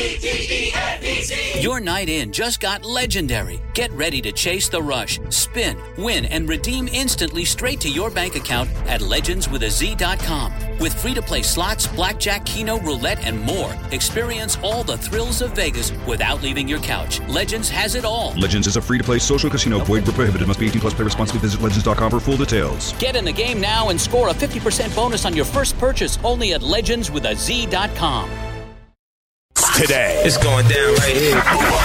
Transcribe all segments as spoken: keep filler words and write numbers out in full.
Your night in just got legendary. Get ready to chase the rush, spin, win, and redeem instantly straight to your bank account at legends with a z dot com. With free-to-play slots, blackjack, keno, roulette, and more, experience all the thrills of Vegas without leaving your couch. Legends has it all. Legends is a free-to-play social casino. Void where prohibited. Must be eighteen plus. Play responsibly. Visit legends dot com for full details. Get in the game now and score a fifty percent bonus on your first purchase only at legends with a z dot com. Today. It's going down right here.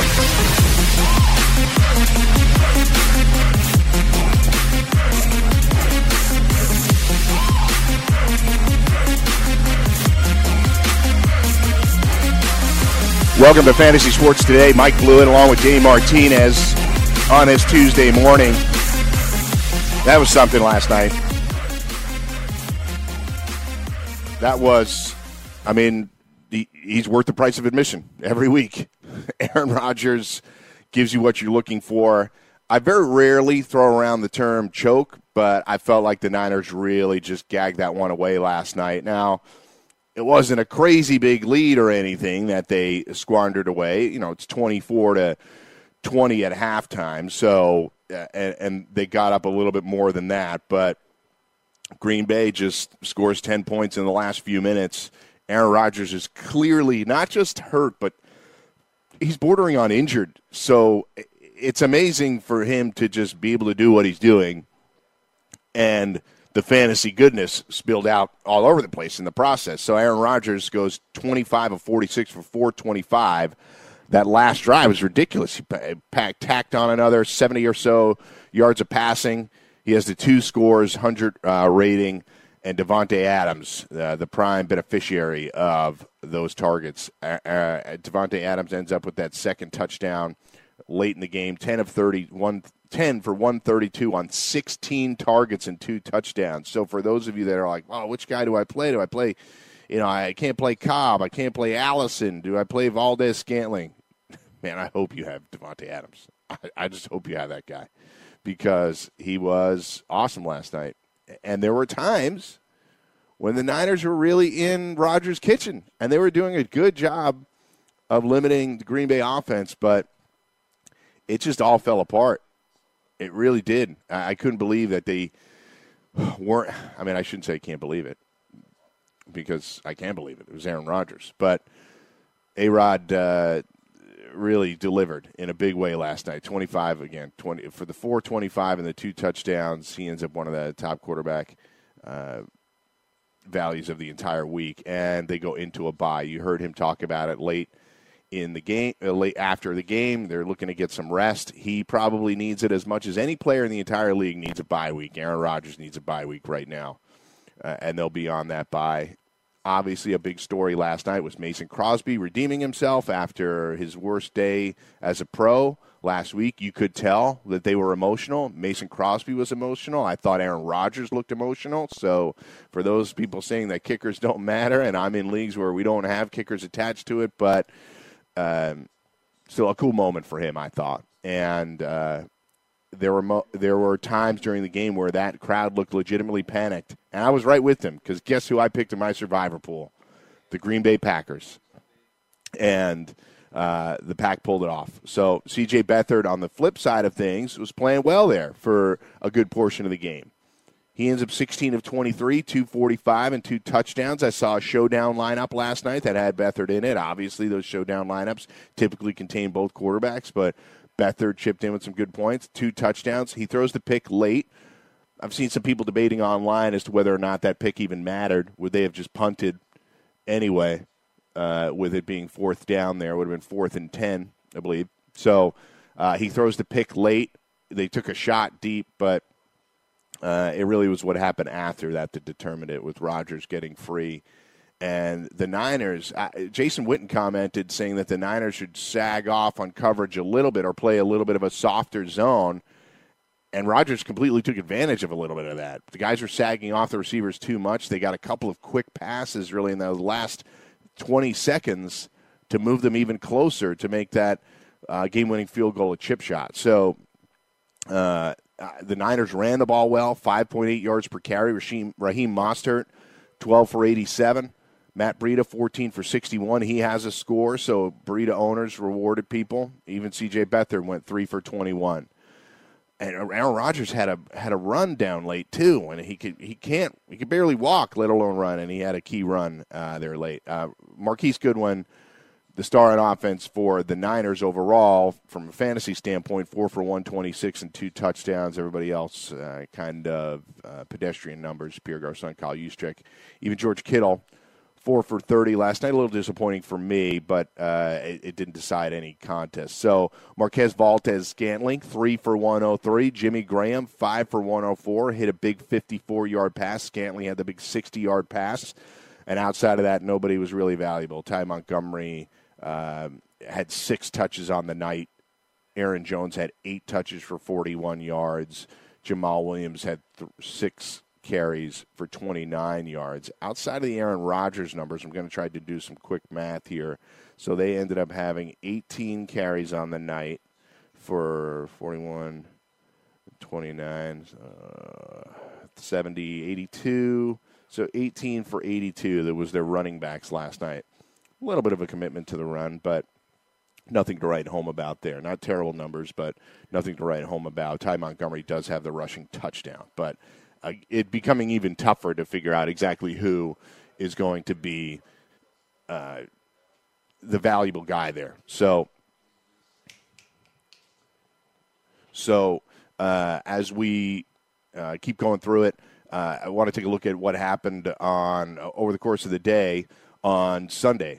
Welcome to Fantasy Sports Today. Mike Blewett along with Dave Martinez on this Tuesday morning. That was something last night. That was, I mean, he, he's worth the price of admission every week. Aaron Rodgers gives you what you're looking for. I very rarely throw around the term choke, but I felt like the Niners really just gagged that one away last night. Now, it wasn't a crazy big lead or anything that they squandered away. You know, it's twenty-four to twenty at halftime, so uh, and, and they got up a little bit more than that, but Green Bay just scores ten points in the last few minutes. Aaron Rodgers is clearly not just hurt, but he's bordering on injured. So it's amazing for him to just be able to do what he's doing, and the fantasy goodness spilled out all over the place in the process. So Aaron Rodgers goes twenty-five of forty-six for four twenty-five. That last drive was ridiculous. He packed, tacked on another seventy or so yards of passing. He has the two scores, one hundred uh, rating, and Devontae Adams, uh, the prime beneficiary of those targets. Uh, uh, Devontae Adams ends up with that second touchdown late in the game, ten of thirty, one, ten for one thirty-two on sixteen targets and two touchdowns. So for those of you that are like, oh, which guy do I play? Do I play, you know, I can't play Cobb. I can't play Allison. Do I play Valdez-Scantling? Man, I hope you have Devontae Adams. I, I just hope you have that guy because he was awesome last night. And there were times when the Niners were really in Rodgers' kitchen, and they were doing a good job of limiting the Green Bay offense, but it just all fell apart. It really did. I couldn't believe that they weren't – I mean, I shouldn't say I can't believe it because I can believe it. It was Aaron Rodgers. But A-Rod uh, really delivered in a big way last night. twenty-five, again, twenty for the four twenty-five and the two touchdowns. He ends up one of the top quarterback uh, values of the entire week, and they go into a bye. You heard him talk about it late in the game, uh, late after the game. They're looking to get some rest. He probably needs it as much as any player in the entire league needs a bye week. Aaron Rodgers needs a bye week right now, uh, and they'll be on that bye. Obviously, a big story last night was Mason Crosby redeeming himself after his worst day as a pro last week. You could tell that they were emotional. Mason Crosby was emotional. I thought Aaron Rodgers looked emotional. So for those people saying that kickers don't matter, and I'm in leagues where we don't have kickers attached to it, but um, still a cool moment for him, I thought. And uh, there were mo- there were times during the game where that crowd looked legitimately panicked. And I was right with them because guess who I picked in my survivor pool? The Green Bay Packers. And uh, the Pack pulled it off. So C J Beathard, on the flip side of things, was playing well there for a good portion of the game. He ends up sixteen of twenty-three, two forty-five, and two touchdowns. I saw a showdown lineup last night that had Beathard in it. Obviously, those showdown lineups typically contain both quarterbacks, but Beathard chipped in with some good points, two touchdowns. He throws the pick late. I've seen some people debating online as to whether or not that pick even mattered. Would they have just punted anyway uh, with it being fourth down there? It would have been fourth and ten, I believe. So uh, he throws the pick late. They took a shot deep, but uh, it really was what happened after that that determined it, with Rodgers getting free. And the Niners, uh, Jason Witten commented saying that the Niners should sag off on coverage a little bit or play a little bit of a softer zone. And Rodgers completely took advantage of a little bit of that. The guys were sagging off the receivers too much. They got a couple of quick passes really in the last twenty seconds to move them even closer to make that uh, game-winning field goal a chip shot. So uh, the Niners ran the ball well, five point eight yards per carry. Raheem, Raheem Mostert, twelve for eighty-seven. Matt Breida, fourteen for sixty-one. He has a score, so Breida owners rewarded people. Even C J Beathard went three for twenty-one. And Aaron Rodgers had a had a run down late too, and he could he can't he could barely walk, let alone run, and he had a key run uh, there late. Uh, Marquise Goodwin, the star on offense for the Niners overall, from a fantasy standpoint, four for one twenty-six and two touchdowns. Everybody else uh, kind of uh, pedestrian numbers. Pierre Garçon, Kyle Juszczyk, even George Kittle. Four for thirty last night. A little disappointing for me, but uh, it, it didn't decide any contest. So Marquez Valdes-Scantling, three for one oh three. Jimmy Graham, five for one oh four. Hit a big fifty-four-yard pass. Scantling had the big sixty-yard pass. And outside of that, nobody was really valuable. Ty Montgomery uh, had six touches on the night. Aaron Jones had eight touches for forty-one yards. Jamal Williams had th- six carries for twenty-nine yards. Outside of the Aaron Rodgers numbers, I'm going to try to do some quick math here. So they ended up having eighteen carries on the night for forty-one, twenty-nine, uh, seventy, eighty-two. So eighteen for eighty-two. That was their running backs last night. A little bit of a commitment to the run, but nothing to write home about there. Not terrible numbers, but nothing to write home about. Ty Montgomery does have the rushing touchdown, but Uh, it becoming even tougher to figure out exactly who is going to be uh, the valuable guy there. So, so uh, as we uh, keep going through it, uh, I want to take a look at what happened on uh, over the course of the day on Sunday.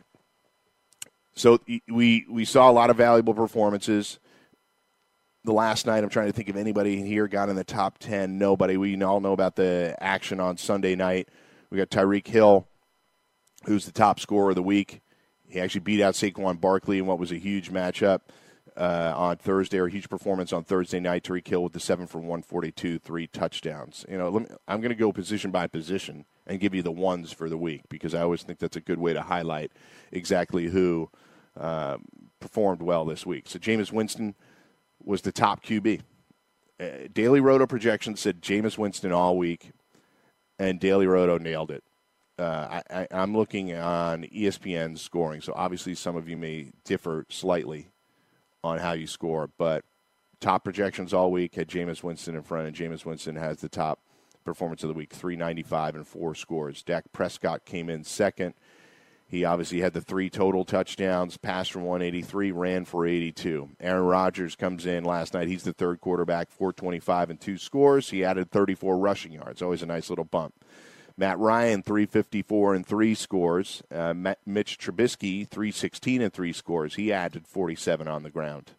So we we saw a lot of valuable performances. The last night, I'm trying to think if anybody here got in the top ten. Nobody. We all know about the action on Sunday night. We got Tyreek Hill, who's the top scorer of the week. He actually beat out Saquon Barkley in what was a huge matchup uh, on Thursday, or a huge performance on Thursday night. Tyreek Hill with the seven for one forty-two, three touchdowns. You know, let me, I'm going to go position by position and give you the ones for the week, because I always think that's a good way to highlight exactly who uh, performed well this week. So Jameis Winston was the top Q B. Uh, Daily Roto projections said Jameis Winston all week, and Daily Roto nailed it. Uh, I, I, I'm looking on E S P N's scoring, so obviously some of you may differ slightly on how you score, but top projections all week had Jameis Winston in front, and Jameis Winston has the top performance of the week, three ninety-five and four scores. Dak Prescott came in second. He obviously had the three total touchdowns, passed for one eighty-three, ran for eighty-two. Aaron Rodgers comes in last night. He's the third quarterback, four twenty-five and two scores. He added thirty-four rushing yards. Always a nice little bump. Matt Ryan, three fifty-four and three scores. Uh, Mitch Trubisky, three sixteen and three scores. He added forty-seven on the ground.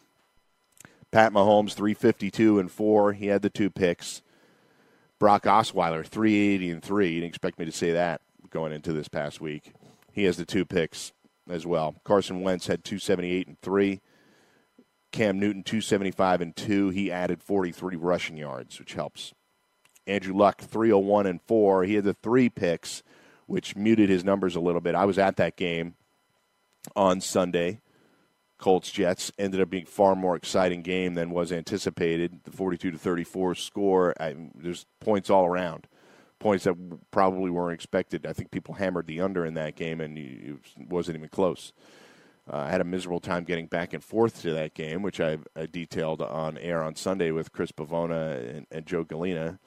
Pat Mahomes, three fifty-two and four. He had the two picks. Brock Osweiler, three eighty and three. You didn't expect me to say that going into this past week. He has the two picks as well. Carson Wentz had two seventy-eight and three. Cam Newton, two seventy-five and two. He added forty-three rushing yards, which helps. Andrew Luck, three oh one and four. He had the three picks, which muted his numbers a little bit. I was at that game on Sunday. Colts-Jets ended up being a far more exciting game than was anticipated. The forty-two to thirty-four score, I, there's points all around. Points that probably weren't expected. I think people hammered the under in that game, and it wasn't even close. Uh, I had a miserable time getting back and forth to that game, which I, I detailed on air on Sunday with Chris Pavona and, and Joe Galena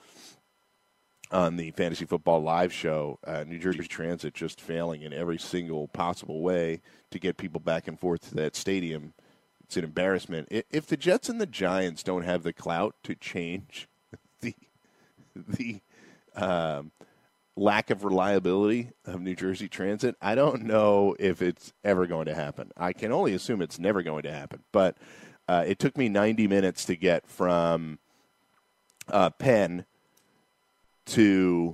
on the Fantasy Football Live show. Uh, New Jersey Transit just failing in every single possible way to get people back and forth to that stadium. It's an embarrassment. If the Jets and the Giants don't have the clout to change the the Um, lack of reliability of New Jersey Transit, I don't know if it's ever going to happen. I can only assume it's never going to happen. But uh, it took me ninety minutes to get from uh, Penn to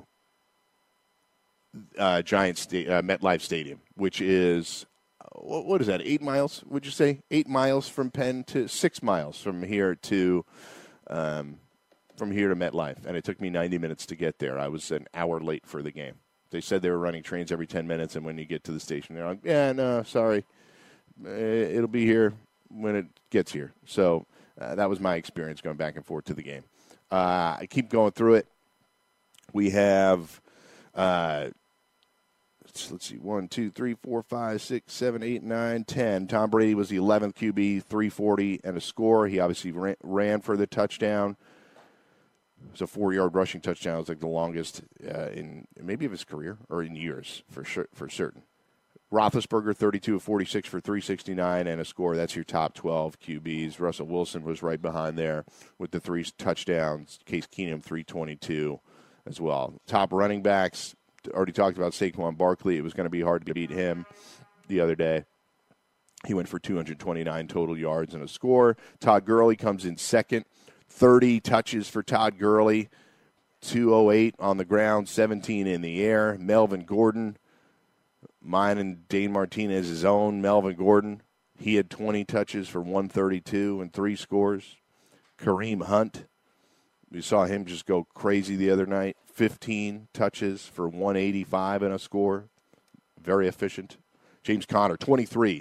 uh, Giants sta- uh, MetLife Stadium, which is, what, what is that, eight miles, would you say? Eight miles from Penn to six miles from here to um, from here to MetLife, and it took me ninety minutes to get there. I was an hour late for the game. They said they were running trains every ten minutes, and when you get to the station, they're like, yeah, no, sorry. It'll be here when it gets here. So uh, that was my experience going back and forth to the game. Uh, I keep going through it. We have uh, got, let's see, one, two, three, four, five, six, seven, eight, nine, ten. Tom Brady was the eleventh Q B, three forty and a score. He obviously ran, ran for the touchdown. It was a four-yard rushing touchdown. It was like the longest uh, in maybe of his career or in years for sure, for certain. Roethlisberger, thirty-two of forty-six for three sixty-nine and a score. That's your top twelve Q Bs. Russell Wilson was right behind there with the three touchdowns. Case Keenum, three twenty-two as well. Top running backs, already talked about Saquon Barkley. It was going to be hard to beat him the other day. He went for two hundred twenty-nine total yards and a score. Todd Gurley comes in second. thirty touches for Todd Gurley. two oh eight on the ground, seventeen in the air. Melvin Gordon, mine and Dane Martinez's own Melvin Gordon. He had twenty touches for one thirty-two and three scores. Kareem Hunt, we saw him just go crazy the other night. fifteen touches for one eighty-five and a score. Very efficient. James Conner, twenty-three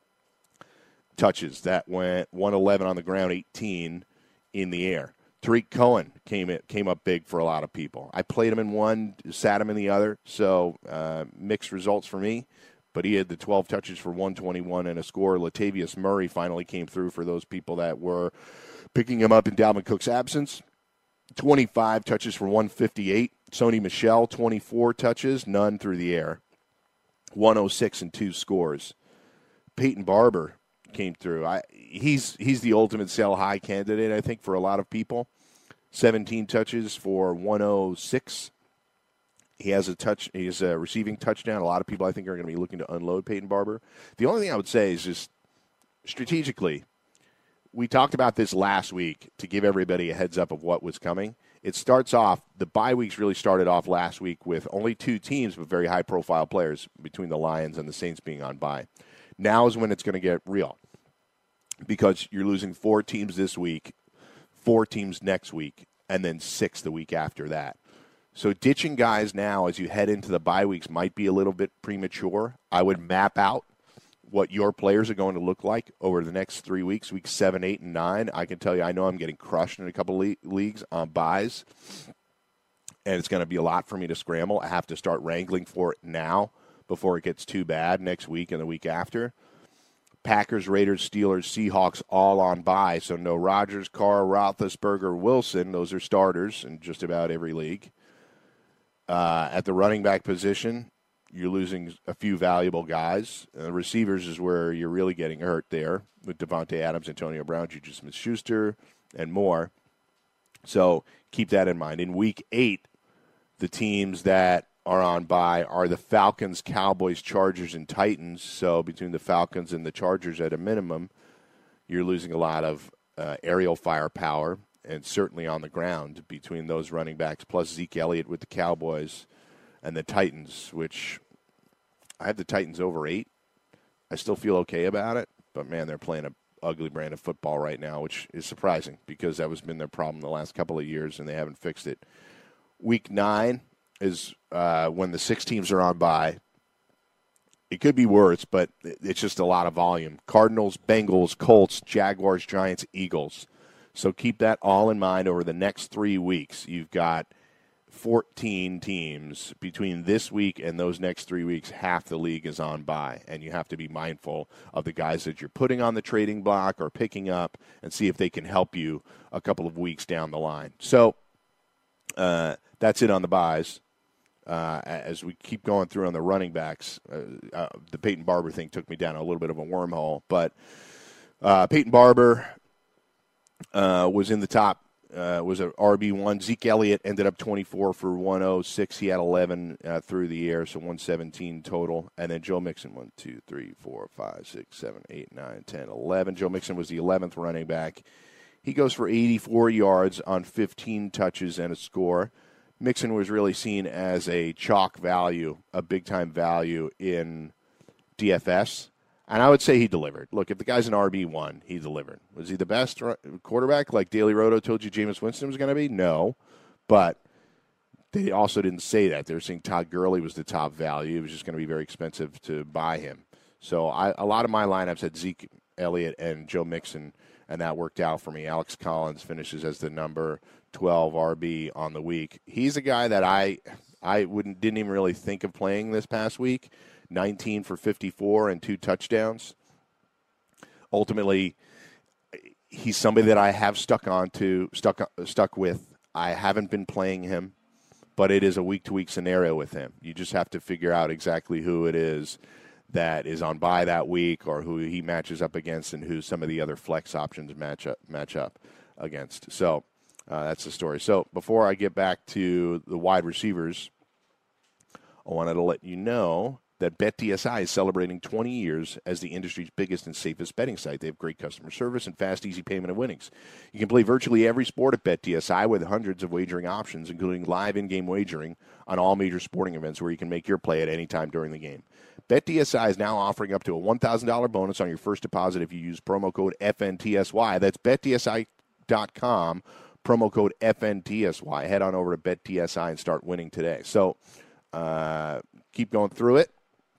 touches. That went one eleven on the ground, eighteen in the air. Tariq Cohen came in, came up big for a lot of people. I played him in one, sat him in the other, so uh, mixed results for me. But he had the twelve touches for one twenty-one and a score. Latavius Murray finally came through for those people that were picking him up in Dalvin Cook's absence. twenty-five touches for one fifty-eight. Sony Michel, twenty-four touches, none through the air. one oh six and two scores. Peyton Barber came through. I, he's he's the ultimate sell high candidate, I think, for a lot of people. seventeen touches for one oh six. He has a touch. He has a receiving touchdown. A lot of people, I think, are going to be looking to unload Peyton Barber. The only thing I would say is just strategically, we talked about this last week to give everybody a heads up of what was coming. It starts off, the bye weeks really started off last week with only two teams with very high-profile players between the Lions and the Saints being on bye. Now is when it's going to get real because you're losing four teams this week, four teams next week, and then six the week after that. So ditching guys now as you head into the bye weeks might be a little bit premature. I would map out what your players are going to look like over the next three weeks, weeks seven, eight, and nine. I can tell you I know I'm getting crushed in a couple of le- leagues on buys, and it's going to be a lot for me to scramble. I have to start wrangling for it now before it gets too bad next week and the week after. Packers, Raiders, Steelers, Seahawks all on bye, so no Rodgers, Carr, Roethlisberger, Wilson. Those are starters in just about every league. Uh, at the running back position, you're losing a few valuable guys. Uh, receivers is where you're really getting hurt there with Devontae Adams, Antonio Brown, Juju Smith-Schuster, and more. So keep that in mind. In week eight, the teams that are on bye are the Falcons, Cowboys, Chargers, and Titans. So between the Falcons and the Chargers at a minimum, you're losing a lot of uh, aerial firepower and certainly on the ground between those running backs, plus Zeke Elliott with the Cowboys and the Titans, which I have the Titans over eight. I still feel okay about it, but, man, they're playing an ugly brand of football right now, which is surprising because that has been their problem the last couple of years, and they haven't fixed it. Week nine is uh, when the six teams are on bye. It could be worse, but it's just a lot of volume. Cardinals, Bengals, Colts, Jaguars, Giants, Eagles. So keep that all in mind over the next three weeks. You've got fourteen teams between this week and those next three weeks. Half the league is on bye, and you have to be mindful of the guys that you're putting on the trading block or picking up and see if they can help you a couple of weeks down the line. So uh, that's it on the buys. Uh, as we keep going through on the running backs, uh, uh, the Peyton Barber thing took me down a little bit of a wormhole, but uh, Peyton Barber uh, was in the top. Uh, was an R B one. Zeke Elliott ended up twenty-four for one oh six. He had eleven uh, through the air, so one seventeen total. And then Joe Mixon, one, two, three, four, five, six, seven, eight, nine, ten, eleven. Joe Mixon was the eleventh running back. He goes for eighty-four yards on fifteen touches and a score. Mixon was really seen as a chalk value, a big-time value in D F S. And I would say he delivered. Look, if the guy's an R B one, he delivered. Was he the best quarterback like Daily Roto told you Jameis Winston was going to be? No. But they also didn't say that. They were saying Todd Gurley was the top value. It was just going to be very expensive to buy him. So I, a lot of my lineups had Zeke Elliott and Joe Mixon, and that worked out for me. Alex Collins finishes as the number twelve R B on the week. He's a guy that I I wouldn't didn't even really think of playing this past week. nineteen for fifty-four and two touchdowns. Ultimately, he's somebody that I have stuck on to, stuck stuck with. I haven't been playing him, but it is a week-to-week scenario with him. You just have to figure out exactly who it is that is on bye that week or who he matches up against and who some of the other flex options match up, match up against. So uh, that's the story. So before I get back to the wide receivers, I wanted to let you know that BetDSI is celebrating twenty years as the industry's biggest and safest betting site. They have great customer service and fast, easy payment of winnings. You can play virtually every sport at BetDSI with hundreds of wagering options, including live in-game wagering on all major sporting events where you can make your play at any time during the game. BetDSI is now offering up to a one thousand dollars bonus on your first deposit if you use promo code F N T S Y. That's bet D S I dot com, promo code F N T S Y. Head on over to BetDSI and start winning today. So uh, keep going through it.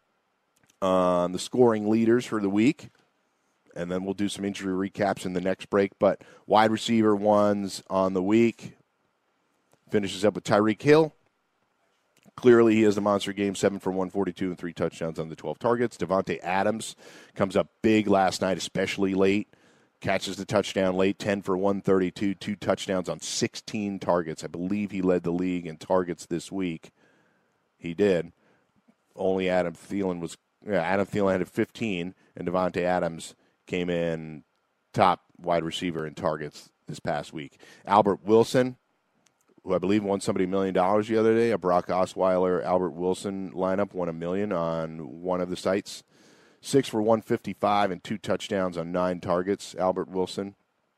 On the scoring leaders for the week, and then we'll do some injury recaps in the next break. But wide receiver ones on the week finishes up with Tyreek Hill. Clearly, he has the monster game, seven for one forty-two and three touchdowns on the twelve targets. Devontae Adams comes up big last night, especially late. Catches the touchdown late, ten for one thirty-two, two touchdowns on sixteen targets. I believe he led the league in targets this week. He did. Only Adam Thielen was Yeah, Adam Thielen had fifteen, and Devontae Adams came in top wide receiver in targets this past week. Albert Wilson, who I believe won somebody a million dollars the other day, a Brock Osweiler, Albert Wilson lineup won a million on one of the sites. Six for one fifty-five and two touchdowns on nine targets, Albert Wilson.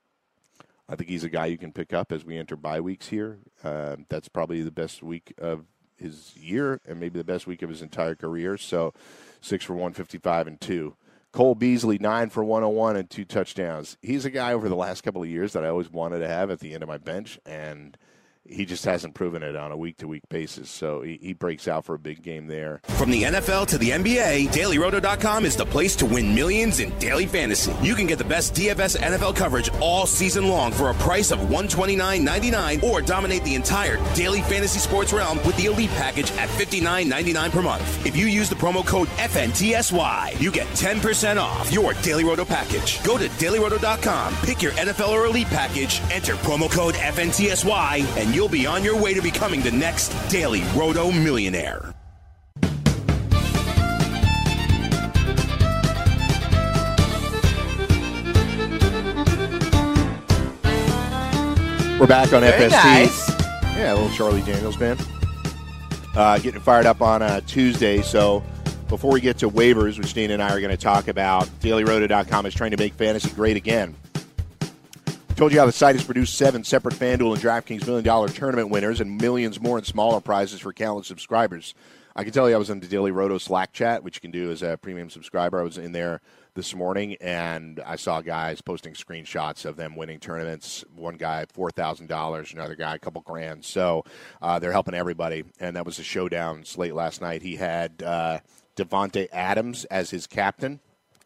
I think he's a guy you can pick up as we enter bye weeks here. Uh, that's probably the best week of his year and maybe the best week of his entire career. So six for one fifty-five and two. Cole Beasley, nine for one oh one and two touchdowns. He's a guy over the last couple of years that I always wanted to have at the end of my bench, and he just hasn't proven it on a week-to-week basis. So he, he breaks out for a big game there. From the N F L to the N B A, Daily Roto dot com is the place to win millions in daily fantasy. You can get the best D F S N F L coverage all season long for a price of one hundred twenty-nine ninety-nine, or dominate the entire daily fantasy sports realm with the Elite package at fifty-nine ninety-nine per month. If you use the promo code F N T S Y, you get ten percent off your Daily Roto package. Go to Daily Roto dot com, pick your N F L or Elite package, enter promo code F N T S Y, and you'll be on your way to becoming the next Daily Roto millionaire. We're back on Very F S T. nice. Yeah, a little Charlie Daniels band. Uh, getting fired up on a Tuesday. So before we get to waivers, which Dana and I are going to talk about, Daily Roto dot com is trying to make fantasy great again. Told you how the site has produced seven separate FanDuel and DraftKings million dollar tournament winners and millions more in smaller prizes for countless subscribers. I can tell you I was in the Daily Roto Slack chat, which you can do as a premium subscriber. I was in there this morning, and I saw guys posting screenshots of them winning tournaments. One guy, four thousand dollars, another guy, a couple grand. So uh, they're helping everybody, and that was a showdown late last night. He had uh, Devontae Adams as his captain,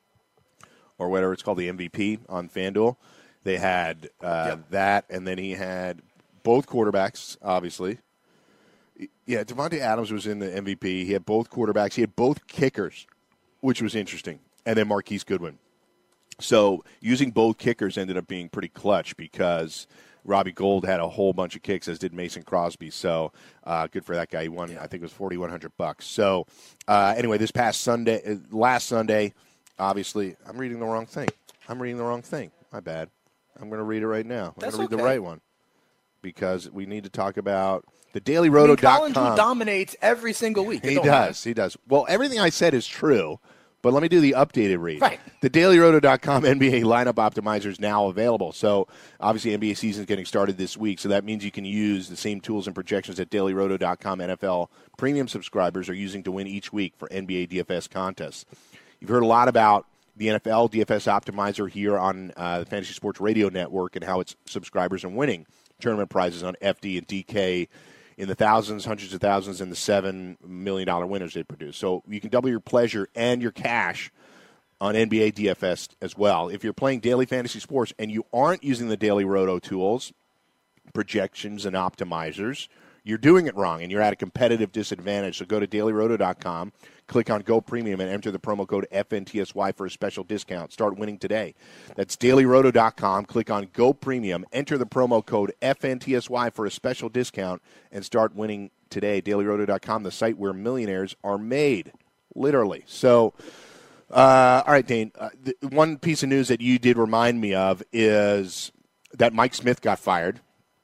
or whatever it's called, the M V P on FanDuel. They had uh, yep. that, and then he had both quarterbacks, obviously. Yeah, Devontae Adams was in the M V P. He had both quarterbacks. He had both kickers, which was interesting, and then Marquise Goodwin. So using both kickers ended up being pretty clutch because Robbie Gould had a whole bunch of kicks, as did Mason Crosby. So uh, good for that guy. He won, I think it was forty-one hundred bucks. So uh, anyway, this past Sunday, last Sunday, obviously, I'm reading the wrong thing. I'm reading the wrong thing. My bad. I'm going to read it right now. I'm That's going to read okay. the right one because we need to talk about the Daily Roto dot com. I mean, Collins dominates every single week. It He don't does. matter. He does. Well, everything I said is true, but let me do the updated read. Right. The Daily Roto dot com N B A lineup optimizer is now available. So, obviously, N B A season is getting started this week, so that means you can use the same tools and projections that Daily Roto dot com N F L premium subscribers are using to win each week for N B A D F S contests. You've heard a lot about the N F L D F S Optimizer here on uh, the Fantasy Sports Radio Network and how its subscribers are winning tournament prizes on F D and D K in the thousands, hundreds of thousands, and the seven million dollars winners they produce. So you can double your pleasure and your cash on N B A D F S as well. If you're playing daily fantasy sports and you aren't using the Daily Roto tools, projections, and optimizers, you're doing it wrong and you're at a competitive disadvantage. So go to daily roto dot com, click on Go Premium, and enter the promo code F N T S Y for a special discount. Start winning today. That's daily roto dot com. Click on Go Premium, enter the promo code F N T S Y for a special discount, and start winning today. daily roto dot com, the site where millionaires are made, literally. So, uh, all right, Dane, uh, the one piece of news that you did remind me of is that Mike Smith got fired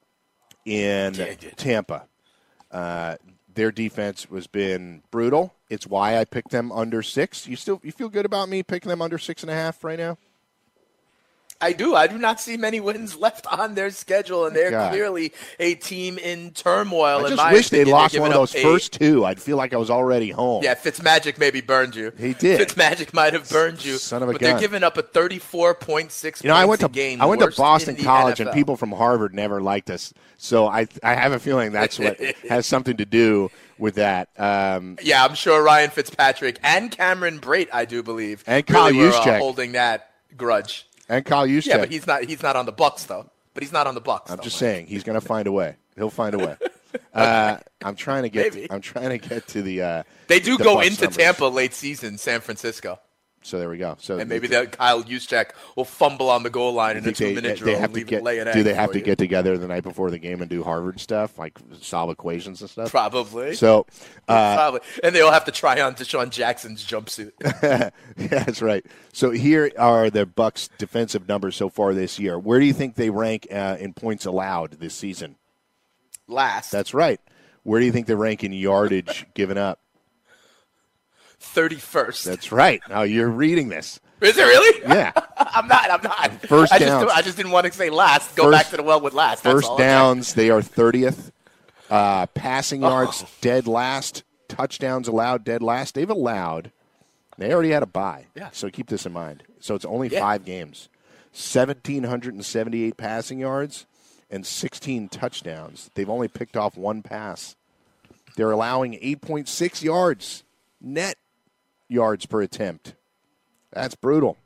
in yeah, Tampa. Uh, their defense has been brutal. It's why I picked them under six. You still you feel good about me picking them under six and a half right now? I do. I do not see many wins left on their schedule, and they're God. clearly a team in turmoil. I in just my wish they opinion. lost They're one of those giving up first two. I'd feel like I was already home. Yeah, Fitzmagic maybe burned you. He did. Fitzmagic might have burned you. Son of a but gun. they're giving up a thirty-four point six You know, I went points to a game. I went to worst Boston in the College, N F L. and people from Harvard never liked us. So I I have a feeling that's what has something to do with that. Um, Yeah, I'm sure Ryan Fitzpatrick and Cameron Brate, I do believe, And Kyle really were, uh, Juszczyk. holding that grudge. and Kyle Juszczyk. Yeah, but he's not. He's not on the Bucks though. But he's not on the Bucks. I'm though, just Mike. saying he's going to find a way. He'll find a way. uh, I'm trying to get. Maybe. I'm trying to get to the. Uh, They do the go Bucks into numbers. Tampa late season, San Francisco, So there we go. So and maybe that Kyle Juszczyk will fumble on the goal line in a think they, two-minute they drill have and to leave get. it lay an Do egg they have for to you. get together the night before the game and do Harvard stuff, like solve equations and stuff? Probably. So uh, Probably. And they all have to try on Deshaun Jackson's jumpsuit. yeah, that's right. So here are the Bucks' defensive numbers so far this year. Where do you think they rank uh, in points allowed this season? Last. That's right. Where do you think they rank in yardage given up? thirty-first. That's right. Now you're reading this. Is it really? Yeah. I'm not. I'm not. First I downs. Just, I just didn't want to say last. Go First- back to the well with last. That's First all. downs, they are thirtieth. Uh, passing yards, Oh. dead last. Touchdowns allowed, dead last. They've allowed. They already had a bye. Yeah. So keep this in mind. So it's only Yeah. five games. one thousand seven hundred seventy-eight passing yards and sixteen touchdowns. They've only picked off one pass. They're allowing eight point six yards net yards per attempt. That's brutal.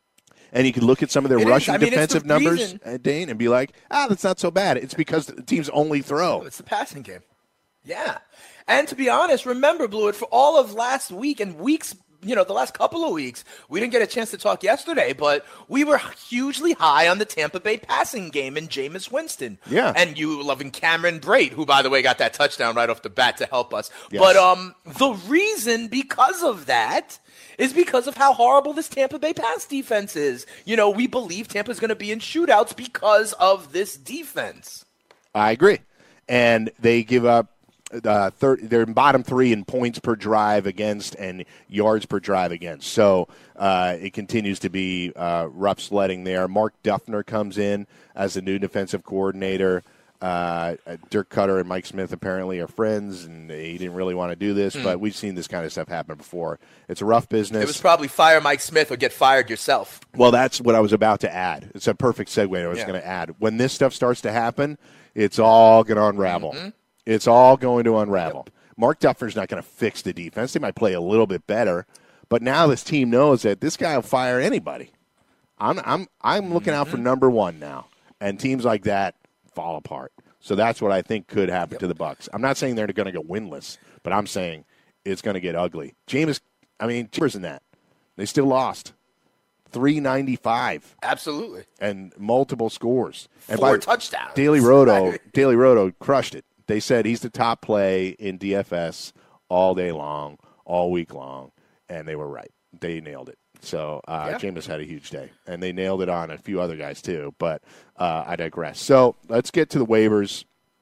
And you can look at some of their It is. rushing I mean, it's the defensive numbers, reason- uh, Dane, and be like, ah, that's not so bad. It's because the teams only throw. It's the passing game. Yeah. And to be honest, remember, Blewett, for all of last week and weeks, you know, the last couple of weeks, we didn't get a chance to talk yesterday, but we were hugely high on the Tampa Bay passing game and Jameis Winston. Yeah. And you loving Cameron Brate, who, by the way, got that touchdown right off the bat to help us. Yes. But um, the reason because of that is because of how horrible this Tampa Bay pass defense is. You know, we believe Tampa's going to be in shootouts because of this defense. I agree. And they give up, uh, thir- they're in bottom three in points per drive against and yards per drive against. So uh, it continues to be uh, rough sledding there. Mark Duffner comes in as the new defensive coordinator. Uh, Dirk Cutter and Mike Smith apparently are friends, and he didn't really want to do this, but we've seen this kind of stuff happen before. It's a rough business. It was probably fire Mike Smith or get fired yourself. Well, that's what I was about to add. It's a perfect segue I was Yeah. going to add. When this stuff starts to happen, it's all going to unravel. Mm-hmm. It's all going to unravel. Yep. Mark Duffner's not going to fix the defense. They might play a little bit better, but now this team knows that this guy will fire anybody. I'm I'm I'm looking out for number one now, and teams like that fall apart. So that's what I think could happen Yep. to the Bucks. I'm not saying they're going to go winless, but I'm saying it's going to get ugly. Jameis, I mean, cheapers in that. They still lost. three ninety-five Absolutely. and multiple scores. And Four by- touchdowns. Daily Roto, Daily Roto crushed it. They said he's the top play in D F S all day long, all week long, and they were right. They nailed it. So uh, Yeah. Jameis had a huge day, and they nailed it on a few other guys too. But uh, I digress. So let's get to the waivers.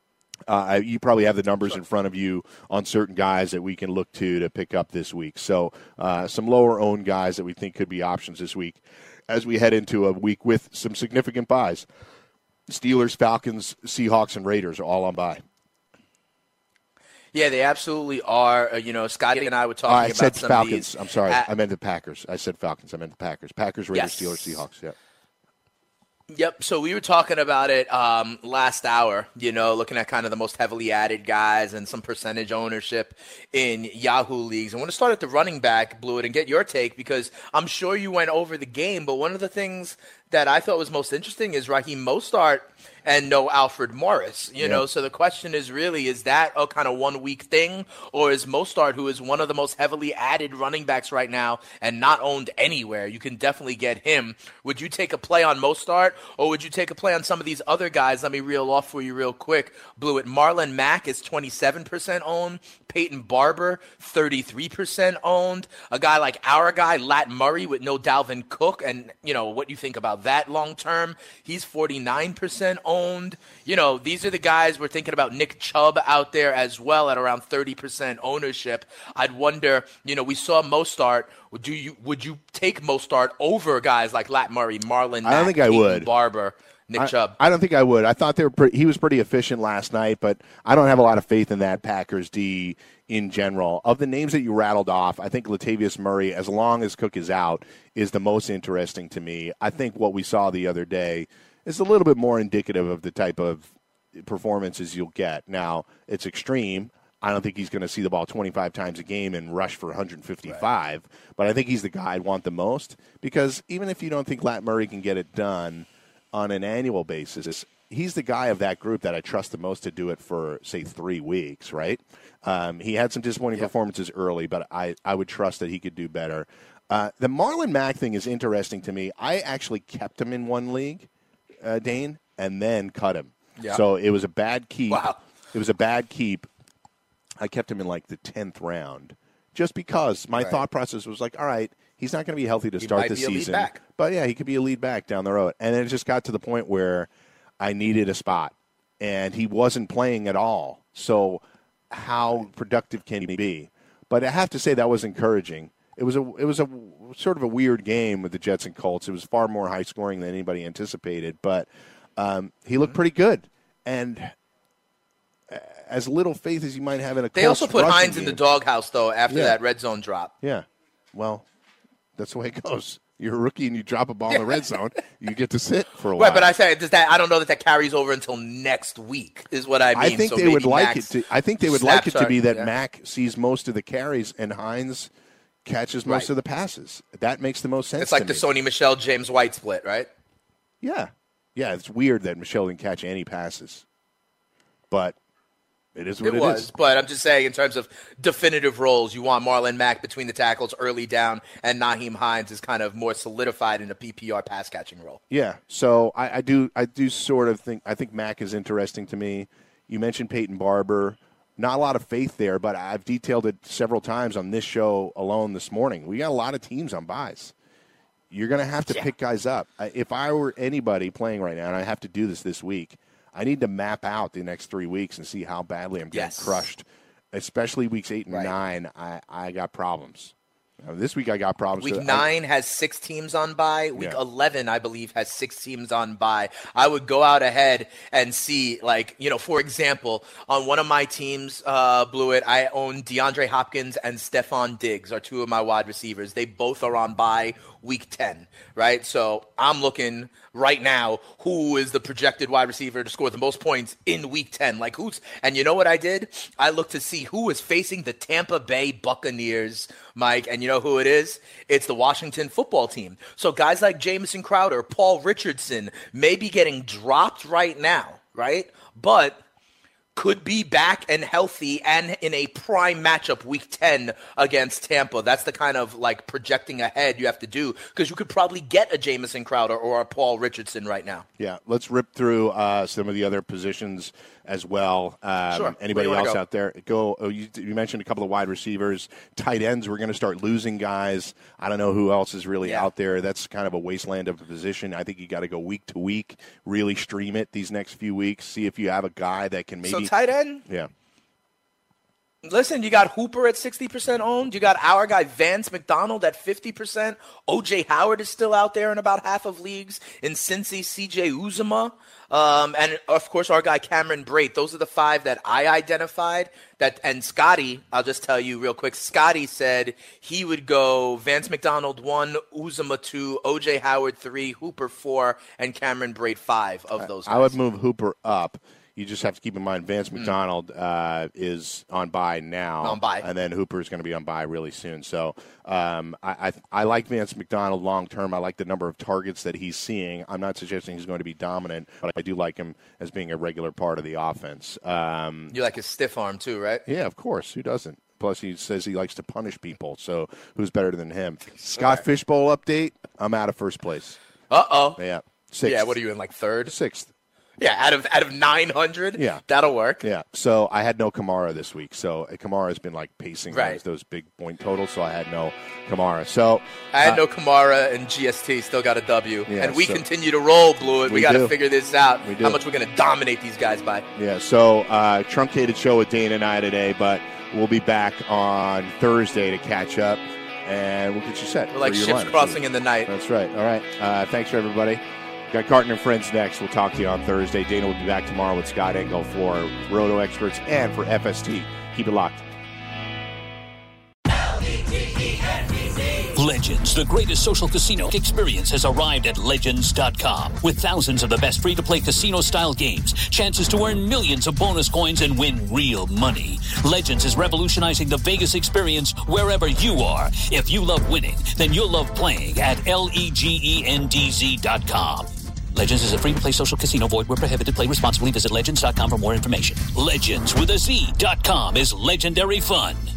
Uh, you probably have the numbers in front of you on certain guys that we can look to to pick up this week. So uh, some lower-owned guys that we think could be options this week as we head into a week with some significant buys. Steelers, Falcons, Seahawks, and Raiders are all on bye. Yeah, they absolutely are. Uh, you know, Scotty and I were Uh, talking I about said some Falcons. of these. I'm sorry. Uh, I meant the Packers. I said Falcons. I meant the Packers. Packers, Raiders, Yes. Steelers, Seahawks. Yeah. Yep. So we were talking about it um, last hour, you know, looking at kind of the most heavily added guys and some percentage ownership in Yahoo leagues. I want to start at the running back, Blewett, and get your take because I'm sure you went over the game. But one of the things that I thought was most interesting is Raheem Mostert and no Alfred Morris. You Yeah. know, so the question is really, is that a kind of one week thing, or is Mostert, who is one of the most heavily added running backs right now and not owned anywhere, you can definitely get him. Would you take a play on Mostert, or would you take a play on some of these other guys? Let me reel off for you real quick. Blew it. Marlon Mack is twenty-seven percent owned. Peyton Barber, thirty-three percent owned. A guy like our guy, Lat Murray, with no Dalvin Cook, and, you know, what you think about that long term. He's forty-nine percent owned. You know, these are the guys we're thinking about. Nick Chubb out there as well at around thirty percent ownership. I'd wonder, you know, we saw Mostert. Would you would you take Mostert over guys like Lat Murray, Marlon Mack, I don't think I Peyton would. Barber, Nick I, Chubb? I don't think I would. I thought they were pretty, he was pretty efficient last night, but I don't have a lot of faith in that Packers D in general. Of the names that you rattled off, I think Latavius Murray, as long as Cook is out, is the most interesting to me. I think what we saw the other day is a little bit more indicative of the type of performances you'll get. Now, it's extreme. I don't think he's going to see the ball twenty-five times a game and rush for one hundred fifty-five, right. But I think he's the guy I'd want the most, because even if you don't think Lat Murray can get it done on an annual basis, he's the guy of that group that I trust the most to do it for, say, three weeks, right? Um, he had some disappointing yep. performances early, but I, I would trust that he could do better. Uh, the Marlon Mack thing is interesting to me. I actually kept him in one league, uh, Dane, and then cut him. Yeah. So it was a bad keep. Wow. It was a bad keep. I kept him in like the tenth round just because my right. thought process was like, all right, he's not going to be healthy to he start might the be a season. Lead back. But, yeah, he could be a lead back down the road. And then it just got to the point where I needed a spot, and he wasn't playing at all. So how productive can he be? But I have to say that was encouraging. It was a it was a sort of a weird game with the Jets and Colts. It was far more high scoring than anybody anticipated, but um, he looked pretty good. And as little faith as you might have in a Colts They also put Hines game. in the doghouse, though, after yeah. that red zone drop. Yeah. Well, that's the way it goes. You're a rookie and you drop a ball in the red zone, you get to sit for a while. Right, but I say does that I don't know that that carries over until next week, is what I mean. I think so they would like Max it to I think they would like it to be that yeah. Mack sees most of the carries and Hines catches most right. of the passes. That makes the most sense. It's like to the me. Sony Michel James White split, right? Yeah. Yeah, it's weird that Michel didn't catch any passes. But it is what it, it was, is. But I'm just saying, in terms of definitive roles, you want Marlon Mack between the tackles early down, and Nyheim Hines is kind of more solidified in a P P R pass catching role. Yeah, so I, I do I do sort of think I think Mack is interesting to me. You mentioned Peyton Barber. Not a lot of faith there, but I've detailed it several times on this show alone this morning. We got a lot of teams on buys. You're going to have to yeah. pick guys up. If I were anybody playing right now, and I have to do this this week, I need to map out the next three weeks and see how badly I'm getting yes. crushed, especially weeks eight and right. nine. I, I got problems. Now, this week I got problems. Week so nine I, has six teams on bye. Week yeah. eleven, I believe, has six teams on bye. I would go out ahead and see, like, you know, for example, on one of my teams, uh, Blew It, I own DeAndre Hopkins and Stephon Diggs are two of my wide receivers. They both are on bye week ten, right? So I'm looking right now who is the projected wide receiver to score the most points in week ten. Like, who's – and you know what I did? I looked to see who is facing the Tampa Bay Buccaneers, Mike, and you know who it is? It's the Washington football team. So guys like Jamison Crowder, Paul Richardson may be getting dropped right now, right? But – could be back and healthy and in a prime matchup week ten against Tampa. That's the kind of, like, projecting ahead you have to do, because you could probably get a Jamison Crowder or a Paul Richardson right now. Yeah, let's rip through uh, some of the other positions as well. Um, sure. Anybody else go? out there? Go. Oh, you, you mentioned a couple of wide receivers. Tight ends, we're going to start losing guys. I don't know who else is really yeah. out there. That's kind of a wasteland of a position. I think you got to go week to week, really stream it these next few weeks, see if you have a guy that can maybe. So tight end? Yeah. Listen, you got Hooper at sixty percent owned. You got our guy Vance McDonald at fifty percent. O J Howard is still out there in about half of leagues. In Cincy, C J Uzomah. Um, and, of course, our guy Cameron Brate. Those are the five that I identified. That And Scotty, I'll just tell you real quick, Scotty said he would go Vance McDonald one, Uzomah two, O J Howard three, Hooper four, and Cameron Brate five of those guys. I would move Hooper up. you just have to keep in mind Vance McDonald uh, is on bye now. On bye. And then Hooper is going to be on bye really soon. So um, I, I I like Vance McDonald long term. I like the number of targets that he's seeing. I'm not suggesting he's going to be dominant, but I do like him as being a regular part of the offense. Um, you like his stiff arm too, right? Yeah, of course. Who doesn't? Plus, he says he likes to punish people, so who's better than him? Scott right. Fishbowl update, I'm out of first place. Uh-oh. Yeah, sixth. Yeah, what are you in, like third? Sixth. Yeah, out of out of nine hundred? Yeah. That'll work. Yeah, so I had no Kamara this week, so uh, Kamara's been, like, pacing right. those, those big point totals, so I had no Kamara. So I had uh, no Kamara, and G S T still got a W. Yeah, and we so continue to roll, Blewett. We, we got to figure this out, we do. how much we're going to dominate these guys by. Yeah, so uh, truncated show with Dana and I today, but we'll be back on Thursday to catch up, and we'll get you set. We're like ships lineup. crossing in the night. That's right. All right. Uh, thanks for everybody. Got Carton and Friends next. We'll talk to you on Thursday. Dana will be back tomorrow with Scott Engel for Roto Experts and for F S T. Keep it locked. Legends, the greatest social casino experience, has arrived at Legends dot com. With thousands of the best free-to-play casino-style games, chances to earn millions of bonus coins and win real money. Legends is revolutionizing the Vegas experience wherever you are. If you love winning, then you'll love playing at L E G E N D Z dot com. Legends is a free-to-play social casino. Void where prohibited. Play responsibly. Visit Legends dot com for more information. Legends with a Z dot com is legendary fun.